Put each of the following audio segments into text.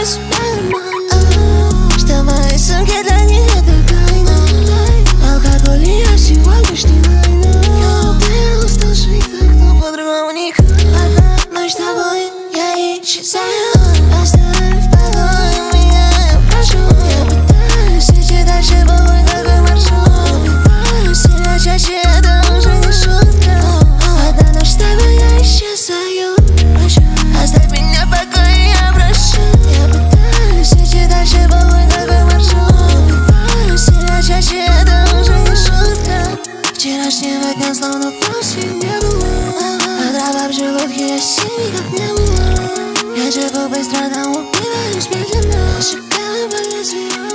на себя нормально, что мои сумки для них это тайна. Алкоголь и я сегодняшний война. Ты устал жить так, но по-другому никак. Одна ночь с тобой, я исчезаю. Оставь в покое меня, я прошу. Я пытаюсь идти дальше, бывай такой маршрут. Убиваю себя чаще, это уже не шутка. Одна ночь с тобой, я исчезаю. Оставь меня в покое, я прошу. Я пытаюсь идти дальше, бывай такой маршрут. Убиваю себя чаще, это уже не шутка. Вчерашнего дня словно вовсе не было. А дрова в желудке, я синий как не было. Я живу быстро, но убиваюсь медленно. Шагаю по лезвию.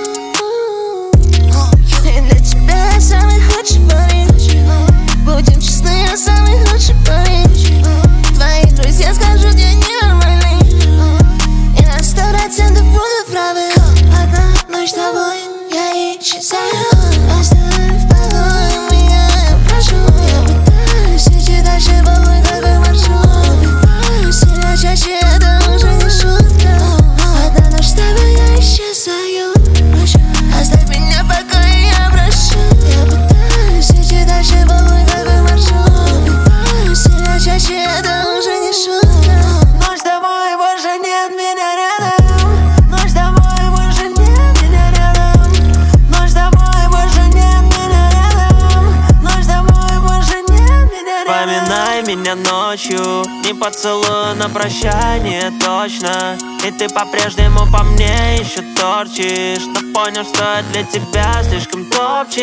И для тебя я самый худший парень. Будем честны, я самый худший парень. Твои друзья скажут, я ненормальный. И на 100% будут правы. Одна ночь с тобой, я исчезаю. Оставь в покое меня, я прошу. Я пытаюсь идти дальше, бывай такой маршрут. Убиваю себя чаще, это уже не шутка. Одна ночь с тобой, я исчезаю. Оставь меня в покое, я прошу. Я пытаюсь идти дальше, бывай такой маршрут. Убиваю себя чаще, это уже не шутка. Ночь с тобой, больше нет меня рядом. Ночь с тобой, больше нет меня рядом. Ночь с тобой, больше нет меня рядом. Ночь с тобой, больше нет меня рядом. Поминай меня ночью, не поцелую на прощание точно. И ты по-прежнему по мне еще торчишь. Но понял, что я для тебя слишком топчик.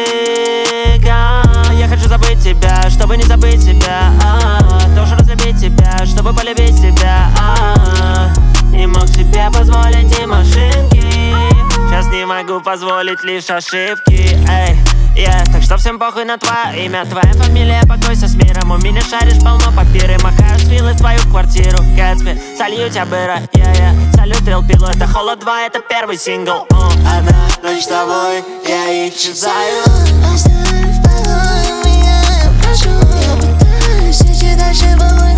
Я хочу забыть тебя, чтобы не забыть себя. Должен разлюбить тебя, чтобы полюбить тебя. Не мог себе позволить и машинки. Сейчас не могу позволить лишь ошибки. Так что всем похуй на твое имя, твоя фамилия, покойся с миром. У меня шаришь полно папиры, махаю с виллы в твою квартиру. Гэтсби, солью тебя быра, салют Трил Пилу, это Холод 2, это первый сингл. Одна ночь с тобой, я исчезаю. Оставь в покое меня, я прошу. Я пытаюсь идти дальше, бывай